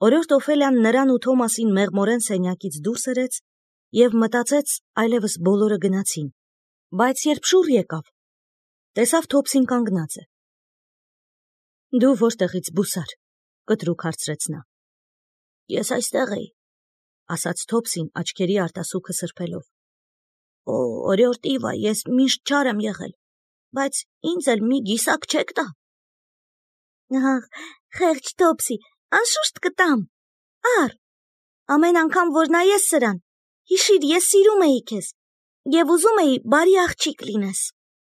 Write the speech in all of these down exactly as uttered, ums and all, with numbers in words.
Օրորդ Օֆելիան նրան ու Թոմասին մեղմորեն սենյակից դուրս երեց և մտածեց այլևս բոլորը գնացին, բայց երբ շուռ եկավ, տեսավ Թոփսին կանգնած է։ Դու որտեղից բուսար, կտրուկ հարցրեց նա։ Ես այստեղ էի, ասաց Թոփսին աչքերի արտասուքը սրբելով։ Օ, օրորդ Իվա, ես միշտ չար եմ եղել, բայց ինձ էլ մի գիսակ չեք տա։ Ահ, խեղճ Թոփսի, անշուշտ կտամ, առ, ամեն անգամ, որ նայես սրան, հիշիր, ես սիրում էի քեզ և ուզում էի բարի աղջիկ լինես։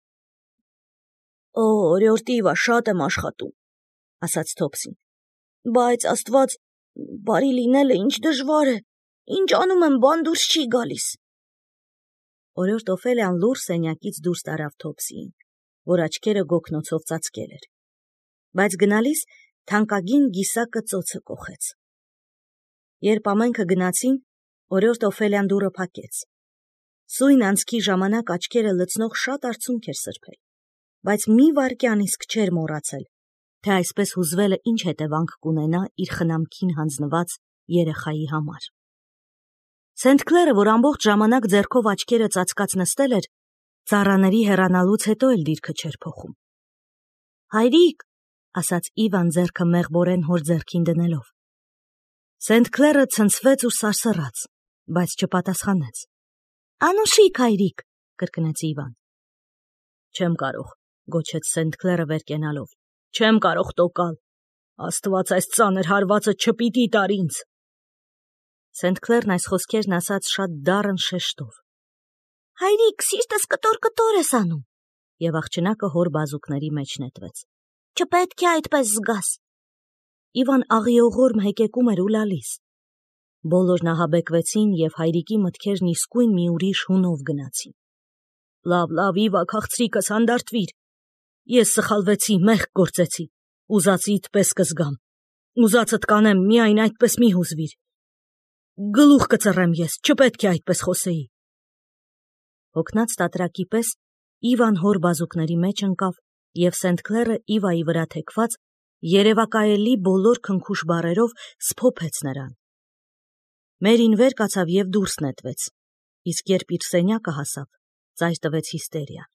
Օ, օրորդ Իվա, շատ եմ աշխատում, ասաց Թոփսին, բայց Աստված, բարի լինելը ինչ դժվար է, ինչ անում եմ, բան դուրս չի գալիս։ Օրորդ Օֆելիան լուռ սենյակից դուրս տարավ Թոփսիին, որ աչքերը գոգնոցով ծածկել էր, բայց գնալիս թանկագին գիսակը ծոցը կոխեց։ Երբ ամենքը գնացին, օրորդ Օֆելիան դուռը փակեց։ Սույն անցքի ժամանակ աչքերը լցնող շատ արցունք էր սրբել, բայց մի վայրկյան իսկ չէր մոռացել, թե այսպես հուզվելը ինչ հետևանք կունենա իր խնամքին հանձնված երեխայի համար։ Սենթ Քլերը, որ ամբողջ ժամանակ ձեռքով աչքերը ծածկած նստել էր, ծառաների հեռանալուց հետո էլ դիրքը չէր փոխում։ Հայրիկ, ասաց Իվան ձեռքը մեղբորեն հոր ձեռքին դնելով։ Սենթ Քլերը ցնցվեց ու սարսռաց, բայց չպատասխանեց։ Անուշիկ, հայրիկ, կրկնեց Իվան։ Չեմ կարող, գոչեց Սենթ Քլերը վեր կենալով։ Չեմ կարող տոկալ։ Աստված այս ծանր հարվածը չպիտի տար ինձ։ Սենթ Քլերն այս խոսքերն ասաց շատ դառն շեշտով։ Հայրիկ, սիրտս կտոր-կտոր ես անում։ Եվ աղջնակը հոր բազուկների մեջ նետվեց։ Չպետք է այդպես զգաս։ Իվան աղիողորմ հեկեկում էր ու լալիս։ Բոլորն ահաբեկվեցին և հայրիկի մտքերն իսկույն մի ուրիշ հունով գնացին։ Լավ, լավ, Իվա, քաղցրիկս հանդարտվիր։ Ես սխալվեցի, մեղք գործեցի, ուզածիդ պես կզգամ, ուզածդ կանեմ, միայն այդպես մի հուզվիր։ Գլուխ կծռեմ ես, չպետք է այդպես խոսեի։ Հոգնած տատրակի պես Իվան հոր բազուկների մեջ ընկավ և Սենթ Քլերը Իվայի վրա թեքված երևակայելի բոլոր քնքուշ բառերով սփոփեց նրան։ Մերին վեր կացավ և դուրս նետվեց, իսկ երբ իր սենյակը հասավ, ծայր տվեց հիստերիա։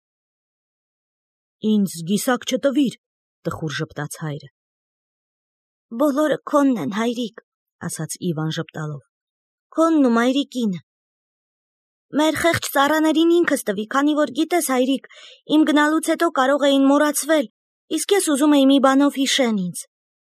Ինձ գիսակ չտվիր, տխուր ժպտաց հայրը։ Բոլորը քոնն են, հայրիկ, ասաց Իվան ժպտալով։ Քոնն ու մայրիկինը։ Մեր խեղճ ծառաներին ինքս տվի, քանի որ գիտես, հայրիկ, իմ գնալուց հետո կարող էին մոռացվել, իսկ ես ուզում էի մի բանով հիշեն ինձ։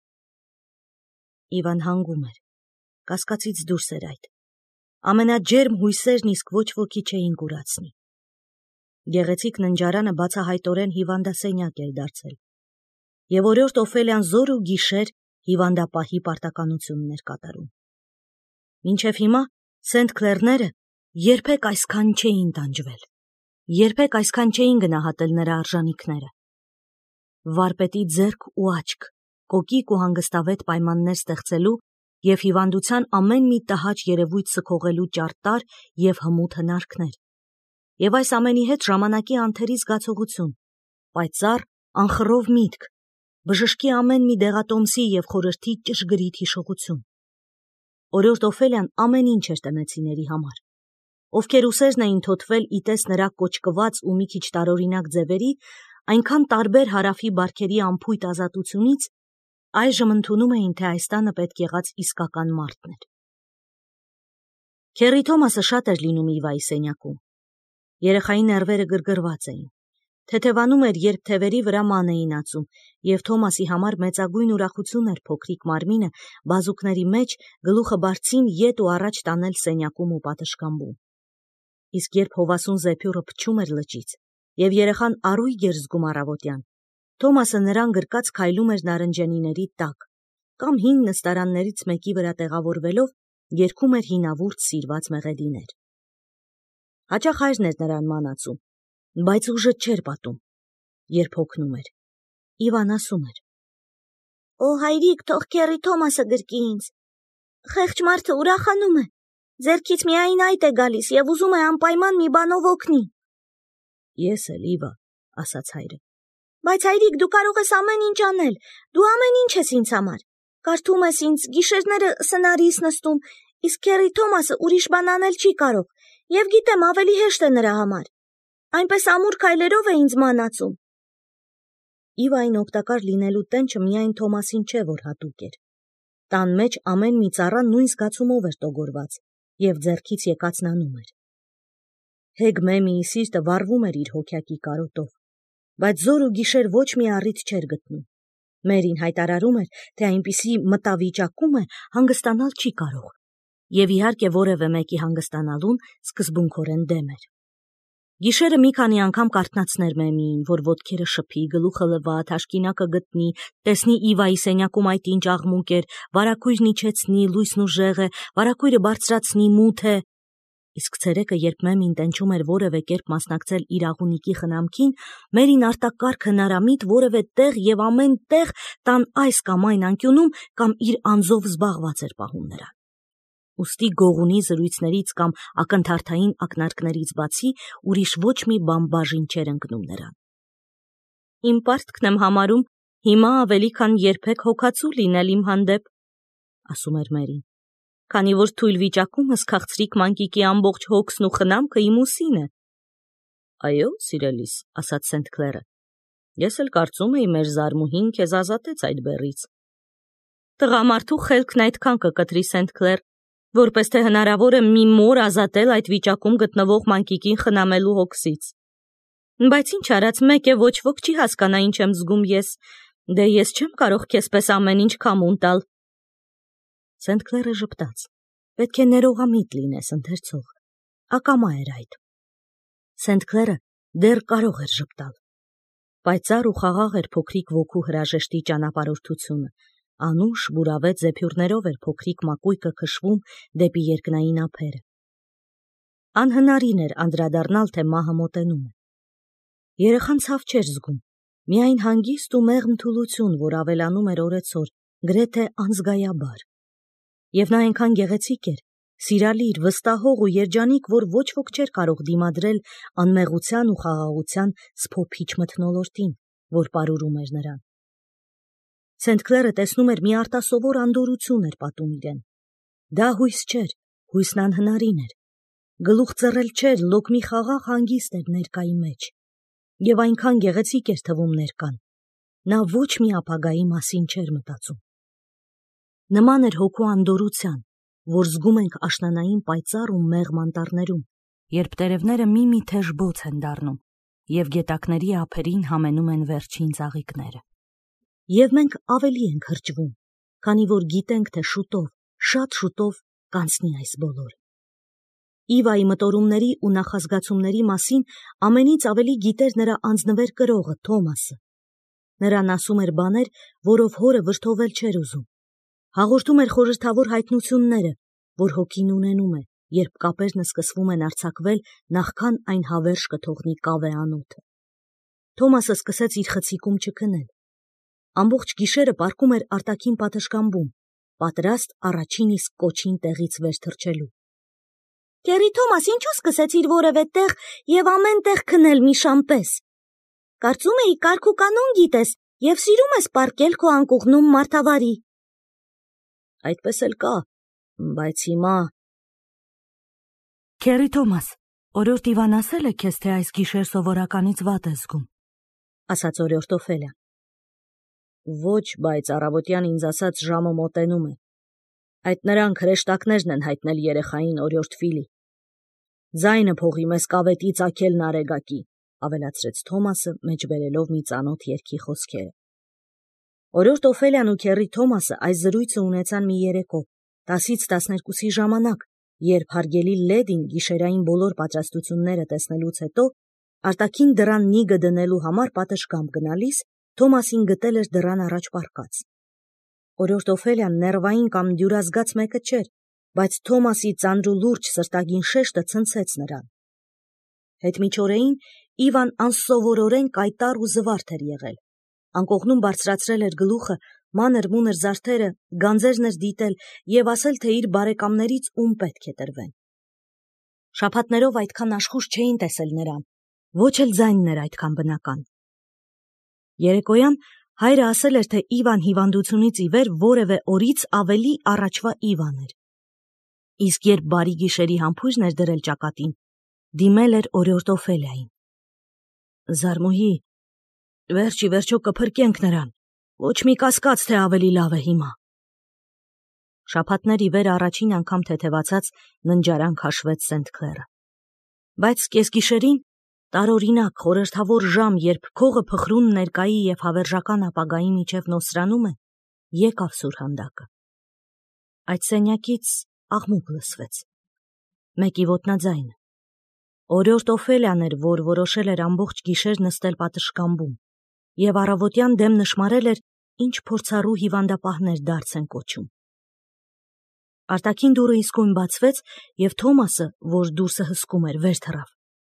Իվան հանգում էր, կասկածից դուրս էր այդ։ Ամենաջերմ հույսերն իսկ ոչ ոքի չէին կուրացնի։ Գեղեցիկ ննջարանը բացահայտորեն հիվանդասենյակ էր դարձել, և օրորդ Օֆելիան զոր ու գիշեր հիվանդապահի պարտականությունն էր կատարում։ Մինչև հիմա Սենթ Քլերները երբեք այսքան չէին տանջվել, երբեք այսքան չէին գնահատել նրա արժանիքները։ Վարպետի ձեռք ու աչք, կոկիկ ու հանգստավետ պայմաններ ստեղծելու և հիվանդության ամեն մի տհաճ երևույթ սքողելու ճարտար և հմուտ հնարքներ, և այս ամենի հետ ժամանակի անթերի զգացողություն, պայծառ, անխռով միտք, բժշկի ամեն մի դեղատոմսի և խորհրդի ճշգրիտ հիշողություն։ Օրորդ Օֆելիան ամեն ինչ էր տնեցիների համար, ովքեր ուսերն էին թոթվել իտես նրա կոճկված ու մի քիչ տարօրինակ ձևերի, այնքան տարբեր հարավի բարքերի անփույթ ազատությունից, այժմ ընդունում էին, թե այս տանը պետք եղած իսկական մարդն էր։ Քեռի Թոմասը շատ էր լինում Իվայի սենյակում։ Երեխայի ներվերը գրգռված էին։ Թեթևանում էր, երբ թևերի վրա ման էին ածում, և Թոմասի համար մեծագույն ուրախություն էր փոքրիկ մարմինը բազուկների մեջ գլուխը բարձին ետ ու առաջ տանել սենյակում ու պատշգամբում։ Իսկ երբ հովասուն զեփյուռը փչում էր լճից, և երեխան առույգ էր զգում առավոտյան, Թոմասը նրան գրկած քայլում էր նարնջենիների տակ, կամ հին նստարաններից մեկի վրա տեղավորվելով երգում էր հինավուրց սիրված մեղեդիներ։ Հաճախ հայրն էր նրան ման ածում, բայց ուժը չէր պատում, երբ հոգնում էր։ Իվան ասում էր. Օ, հայրիկ, թող քեռի Թոմասը գրկի ինձ։ Խեղճ մարդը ուրախանում է, ձեռքից միայն այդ է գալիս և ուզում է անպայման մի բանով օգնի։ Ես էլ, Իվա, ասաց հայրը։ Բայց հայրիկ, դու կարող ես ամեն ինչ անել, դու ամեն ինչ ես ինձ համար։ Կարդում ես ինձ, գիշերները սնարիս նստում, իսկ Քերի Թոմասը ուրիշ բան անել չի կարող, և գիտեմ ավելի հեշտ է նրա համար։ Այնպես ամուր քայլերով է ինձ մանածում։ Իվային օգտակար լինելու տենչը միայն Թոմասին չէ, որ հատուկ էր։ Տան մեջ ամեն մի ծառա նույն զգացումով էր տոգորված և ձեռքից եկածն անում էր։ Հեգ Մեմիի սիրտը վառվում էր իր հոգյակի կարոտով, բայց զոր ու գիշեր ոչ մի առիթ չէր գտնում։ Մերին հայտարարում էր, թե այնպիսի մտավիճակում է, հանգստանալ չի կարող, և իհարկե որևէ մեկի հանգստանալուն սկզբունքորեն դեմ էր։ Գիշերը մի քանի անգամ կարթնացներ Մեմիին, որ ոտքերը շփի, գլուխը լվա, թաշկինակը գտնի, տեսնի Իվայի սենյակում այդ ինչ աղմուկ էր, վարագույրն իջեցնի, լույսն ուժեղ է, վարագույրը բարձրացնի, մութ է։ Իսկ ցերեկը, երբ Մեմին տենչում էր որևէ կերպ մասնակցել իր աղունիկի խնամքին, Մերին արտակարգ հնարամիտ որևէ տեղ և ամեն տեղ տան այս կամ այն անկյունում կամ իր անձով զբաղված էր պահում նրան։ Ուստի գողունի զրույցներից կամ ակնթարթային ակնարկներից բացի ուրիշ ոչ մի բան բաժին չէր ընկնում նրան։ Իմ պարտքն եմ համարում հիմա ավելի քան երբեք հոգացու լինել իմ հանդեպ, ասում էր Մերին, քանի որ թույլ վիճակումս քաղցրիկ մանկիկի ամբողջ հոգսն ու խնամքը իմ ուսին է։ Այո, սիրելիս, ասաց Սենթ Քլերը, ես էլ կարծում էի մեր զարմուհին քեզ ազատեց այդ բեռից։ Տղամարդու խելքն այդքան կկտրի, Սենթ Քլեր, որպես թե հնարավոր է մի մոր ազատել այդ վիճակում գտնվող մանկիկին խնամելու հոգսից։ Բայց ինչ արած, մեկ է ոչ ոք չի հասկանա ինչ եմ զգում ես, դե ես չեմ կարող քեզպես ամեն ինչ քամուն տալ։ Սենթ Քլերը ժպտաց, պետք է ներողամիտ լինես, ընթերցող, ակամա էր այդ։ Սենթ Քլերը դեռ կարող էր ժպտալ։ Պայծառ ու խաղաղ էր փոքրիկ ոգու հրաժեշտի ճանապարհորդությունը, անուշ բուրավետ զեփյուռներով էր փոքրիկ մակույկը քշվում դեպի երկնային ափերը։ Անհնարին էր անդրադառնալ, թե մահը մոտենում է։ Երեխան ցավ չէր զգում, միայն հանգիստ ու մեղմ թուլություն, որ ավելանում էր օրեցօր, գրեթե անզգայաբար։ Եվ նա այնքան գեղեցիկ էր, սիրալիր, վստահող ու երջանիկ, որ ոչ ոք չէր կարող դիմադրել անմեղության ու խաղաղության սփոփիչ մթնոլորտին, որ պարուրում էր նրան։ Սենթ Քլերը տեսնում էր մի արտասովոր անդորրություն էր պատում իրեն։ Դա հույս չէր, հույսն անհնարին էր։ Գլուխ ծռել չէր, լոկ մի խաղաղ հանգիստ էր ներկայի մեջ։ Եվ այնքան գեղեցիկ էր թվում ներկան։ Նա ոչ մի ապագայի մասին չէր մտածում։ Նման էր հոգու անդորրության, որ զգում ենք աշնանային պայծառ ու մեղմ անտառներում, երբ տերևները մի-մի թեժ բոց են դառնում, և գետակների ափերին համենում են վերջին ծաղիկները։ Եվ մենք ավելի ենք հրճվում, քանի որ գիտենք, թե շուտով, շատ շուտով կանցնի այս բոլորը։ Իվայի մտորումների ու նախազգացումների մասին ամենից ավելի գիտեր նրա անձնվեր կրողը Թոմասը։ Նրան ասում էր բաներ, որով հորը վրդովել չէր ուզում։ Հաղորդում էր խորհրդավոր հայտնությունները, որ հոգին ունենում է, երբ կապերն սկսվում են արձակվել, նախքան այն հավերժ կթողնի կավե անոթը։ Թոմասը սկսեց իր խցիկում չքնել։ Ամբողջ գիշերը պառկում էր արտաքին պատշգամբում, պատրաստ առաջին իսկ կոչին տեղից վեր թռչելու։ Քերի Թոմաս, ինչու սկսեցիր որևէ տեղ և ամեն տեղ քնել մի շան պես։ Կարծում էի կարգ ու կանոն գիտես և սիրում ես պառկել քո անկողնում մարդավարի։ Այդպես էլ կա, բայց հիմա… Քերի Թոմաս, օրիորդ Իվան ասել է քեզ, թե այս գիշեր սովորականից վատ ես զգում, ասաց օրիորդ Օֆելիան։ Ոչ, բայց առավոտյան ինձ ասաց ժամը մոտենում է։ Այդ նրանք հրեշտակներն են հայտնել երեխային, օրիորդ Ֆիլի։ Ձայնը փողի մեզ կավետի ծագելն արեգակի, ավելացրեց Թոմասը, մեջբերելով մի ծանոթ երգի խոսքերը։ Օրիորդ Օֆելիան ու Քերի Թոմասը այս զրույցը ունեցան մի երեկո, տասից տասներկուսի ժամանակ, երբ հարգելի լեդին գիշերային բոլոր պատրաստությունները տեսնելուց հետո արտաքին դռան նիգը դնելու համար պատշգամբ գնալիս Թոմասին գտել էր դռան առաջ պառկած։ Օրիորդ Օֆելիան ներվային կամ դյուրազգաց մեկը չէր, բայց Թոմասի ծանր ու լուրջ սրտագին շեշտը ցնցեց նրան։ Հետմիջօրեին Իվան անսովորորեն կայտառ ու զվարթ էր եղել։ Անկողնում բարձրացրել էր գլուխը, մանր-մունր զարդերը, գանձերն էր դիտել և ասել, թե իր բարեկամներից ում պետք է տրվեն։ Շաբաթներով այդքան աշխույժ չէին տեսել նրան, ոչ էլ ձայնն էր այդքան բնական։ Երեկոյան Հայրը ասել էր, թե Իվան հիվանդությունից ի վեր որևէ օրից ավելի առաջվա Իվան էր։ Իսկ երբ բարի գիշերի համբույրն էր դրել ճակատին, դիմել էր օրիորդ Օֆելիային։ Զարմուհի, վերջի վերջո կփրկենք նրան, ոչ մի կասկած, թե ավելի լավ է հիմա։ Շաբաթներ ի վեր առաջին անգամ թեթևացած ննջարան քաշվեց Սենթ Քլերը։ Բայց կեսգիշերին, տարօրինակ խորհրդավոր ժամ, երբ քողը փխրուն ներկայի և հավերժական ապագայի միջև նոսրանում է, եկավ սուրհանդակը։ Այդ սենյակից աղմուկ լսվեց։ Մեկի ոտնաձայնը։ Օրիորդ Օֆելիան էր, որ որոշել էր ամբողջ գիշեր նստել պատշգամբում և առավոտյան դեմ նշմարել էր, ինչ փորձառու հիվանդապահներ դարձ են կոչում։ Արտաքին դուռը իսկույն բացվեց, և Թոմասը, որ դուրսը հսկում էր, վեր թռավ։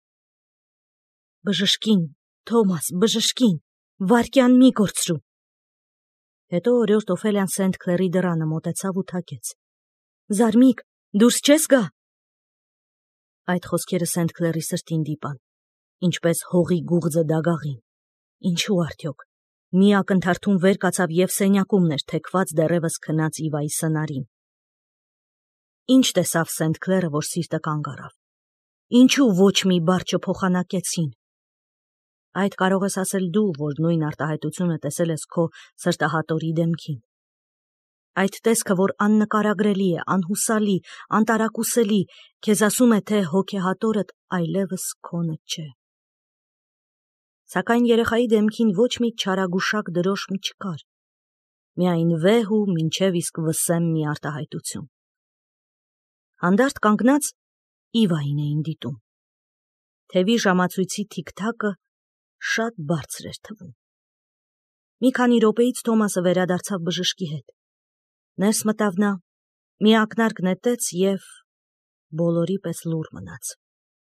Բժշկին, Թոմաս, բժշկին, վայրկյան մի կորցրու։ Հետո օրիորդ Օֆելիան Սենթ Քլերի դռանը մոտեցավ ու թակեց։ Զարմիկ, դուրս չես գա։ Այդ խոսքերը Սենթ Քլերի սրտին դիպան, ինչպես հողի գուղձը դագաղին։ Ինչու արդյոք։ Մի ակնթարթում վեր կացավ և սենյակումն էր թեքված դեռևս քնած Իվայի սնարին։ Ինչ տեսավ Սենթ Քլերը, որ սիրտը կանգ առավ։ Ինչու ոչ մի բառ չփոխանակեցին։ Այդ կարող ես ասել դու, որ նույն արտահայտությունը տեսել ես քո սրտահատորի դեմքին։ Այդ տեսքը, որ աննկարագրելի է, անհուսալի, անտարակուսելի, քեզ ասում է, թե հոգեհատորդ այլևս քոնը չէ։ Սակայն երեխայի դեմքին ոչ մի չարագուշակ դրոշմ չկար, միայն վեհ ու մինչև իսկ վսեմ մի արտահայտություն։ Հանդարտ կանգնած Իվային էին դիտում։ Թևի ժամացույցի թիքթակը շատ բարձր էր թվում։ Մի քանի րոպեից Թոմասը վերադարձավ բժշկի հետ։ Ներս մտավ նա, մի ակնարկ նետեց և բոլորի պես լուռ մնաց։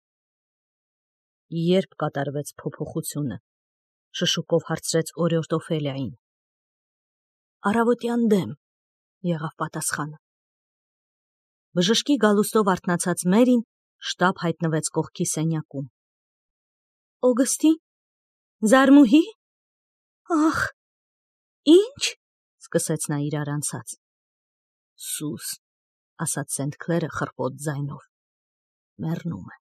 Երբ կատարվեց փոփոխությունը, շշուկով հարցրեց օրիորդ Օֆելիային։ Առավոտյան դեմ, եղավ պատասխանը։ Բժշկի գալուստով արթնացած Մերին շտապ հայտնվեց կողքի սենյակում։ Օգստին, Զարմուհի, ախ, ի՞նչ, սկսեց նա իրար անցած։ Սուս, ասաց Սենթ Քլերը խռպոտ ձայնով, մեռնում է։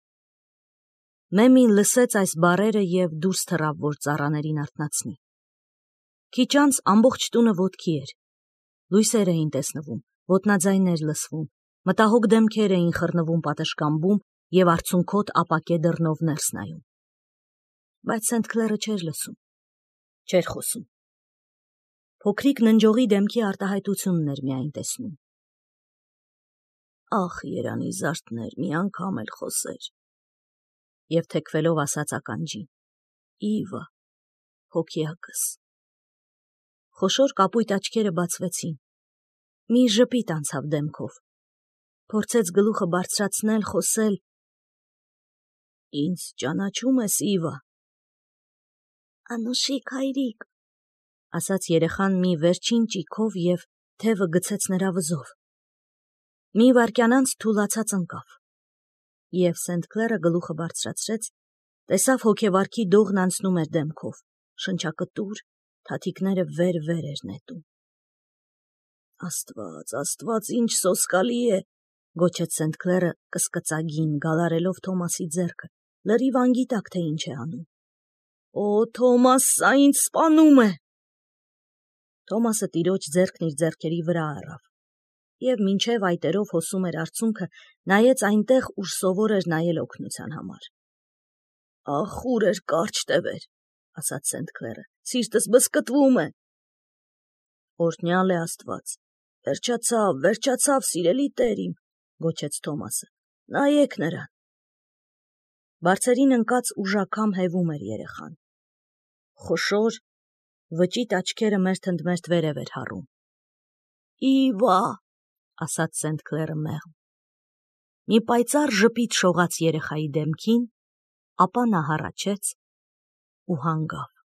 Մեմին լսեց այս բառերը և դուրս թռավ, որ ծառաներին արթնացնի։ Քիչ անց ամբողջ տունը ոտքի էր։ Լույսեր էին տեսնվում, ոտնաձայններ լսվում, մտահոգ դեմքեր էին խռնվում պատշգամբում և արցունքոտ ապակե դռնով ներս նայում։ Բայց Սենթ Քլերը չէր լսում, չէր խոսում։ Փոքրիկ ննջողի դեմքի արտահայտությունն էր միայն տեսնում։ Ախ, երանի զարդներ, մի անգամ էլ խոսեր։ Եվ թեքվելով ասաց ականջին. Իվա, հոգիակս։ Խոշոր կապույտ աչքերը բացվեցին։ Մի ժպիտ անցավ դեմքով։ Փորձեց գլուխը բարձրացնել, խոսել. Ինձ ճանաչում ես, Իվա։ Անուշիկ հայրիկ, ասաց երեխան մի վերջին ճիգով և թևը գցեց նրա վզով։ Մի վայրկյան անց թուլացած ընկավ։ Եվ Սենթ Քլերը գլուխը բարձրացրեց, տեսավ հոգեվարքի դողն անցնում էր դեմքով, շնչակտուր, թաթիկները վեր-վեր էր նետում։ Աստված, Աստված, ինչ սոսկալի է, գոչեց Սենթ Քլերը կսկծագին, գալարելով Թոմասի ձեռքը, լրիվ անգիտակ, թե ինչ է անում։ Օ, Թոմաս, սա ինձ սպանում է։ Թոմասը տիրոջ ձեռքն իր ձեռքերի վրա առավ, և մինչև այտերով հոսում էր արցունքը, նայեց այնտեղ, ուր սովոր էր նայել օգնության համար։ Ախ, ուր էր կարճ տևեր, ասաց Սենթ Քլերը, սիրտս բզկտվում է։ Օրհնյալ է Աստված, վերջացավ, վերջացավ, սիրելի տեր իմ, գոչեց Թոմասը, նայեք նրան։ Բարձերին ընկած ուժակամ հևում էր երեխան։ Խոշոր, վճիտ աչքերը մերթընդմերթ վերև էր հառում։ Իվա, ասաց Սենթ Քլերը մեղմ։ Մի պայծառ ժպիտ շողաց երեխայի դեմքին, ապա նա հառաչեց ու հանգավ։